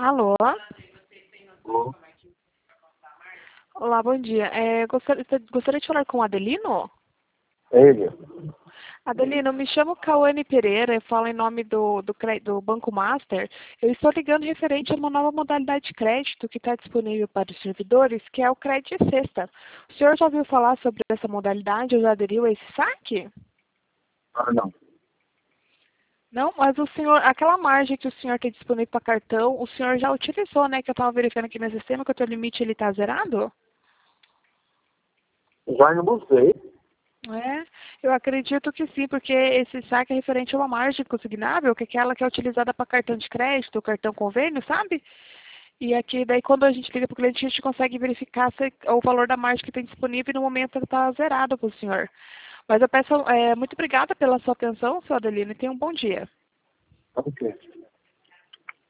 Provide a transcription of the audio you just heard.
Alô? Alô? Olá, bom dia. Gostaria de falar com o Adelino? É ele. Adelino, me chamo Cauane Pereira, eu falo em nome do Banco Master. Eu estou ligando referente a uma nova modalidade de crédito que está disponível para os servidores, que é o crédito sexta. O senhor já ouviu falar sobre essa modalidade ou já aderiu a esse saque? Ah, não. Não, mas o senhor, aquela margem que o senhor tem disponível para cartão, o senhor já utilizou, né? Que eu estava verificando aqui no sistema que o teu limite ele está zerado? Já não usei. É, eu acredito que sim, porque esse saque é referente a uma margem consignável, que é aquela que é utilizada para cartão de crédito, cartão convênio, sabe? E aqui, daí, quando a gente liga para o cliente, a gente consegue verificar o valor da margem que tem disponível e no momento está zerado para o senhor. Mas eu peço, muito obrigada pela sua atenção, seu Adelino, e tenha um bom dia. Ok.